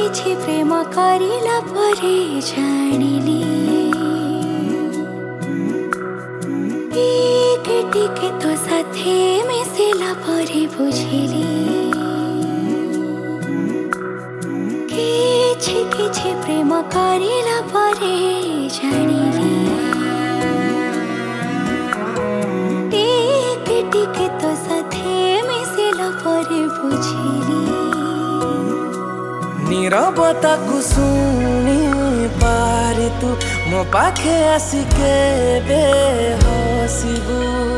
किछि प्रेम करिला परे जानिली टिके टिके तो साथे मिसिला परे बुझिली किछि किछि प्रेम करिला परे जानिली टिके टिके तो साथे मिसिला परे बुझिली नीरवता को सुनी पारे तू मो पाखे आसिके बेहसिबू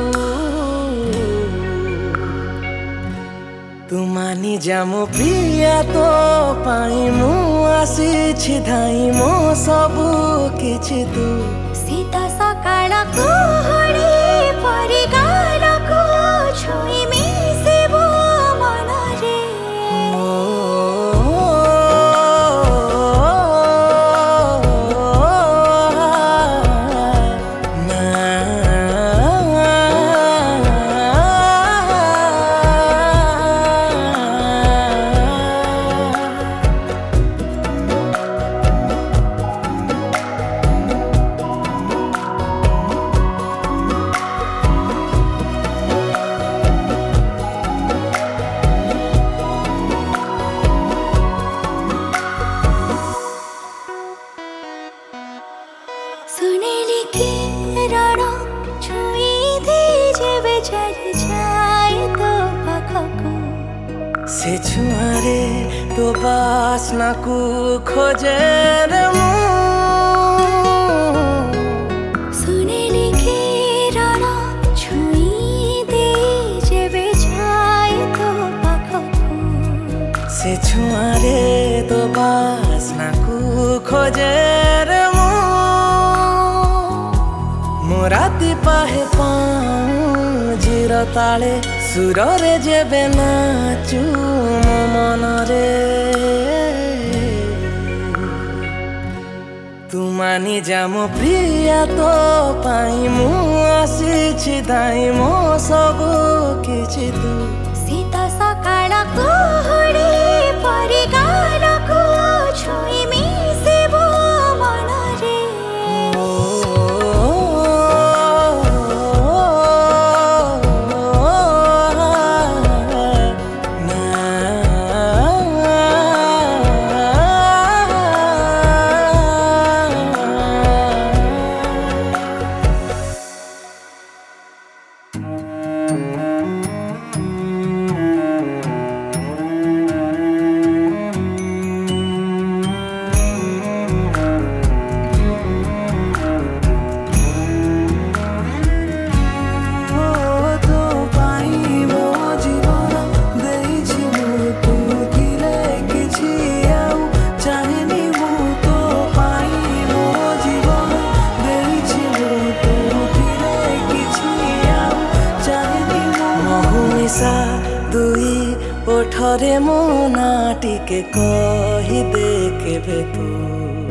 तू मानी जा मो प्रिया तो पाई मु आसी धाई मो सबू किछि तू सीता सकाळ कुहड़ी परि गाल को छुई मिसिबो मन रे सुनेली कि राणो छुई दे जेबे चली जाए तो पाखको से छुआरे तो बासना को खोजे रे मु सुनेली कि राणो छुई दे जेबे जाए तो पाखको से छुआरे तो बासना को खोजे रे मु राति पाहे पाऊँ जीर ताले सुर रे जेबे नाचू मो मन रे तू मानी जा मो प्रिया तो पाई मु आसी धाई मो सबू किछि तू सीता सकाळ कुहड़ी परि गाल को छुई मिसिबो मन रे दुई ओठरे मो ना टिके कहि दे केबे तू।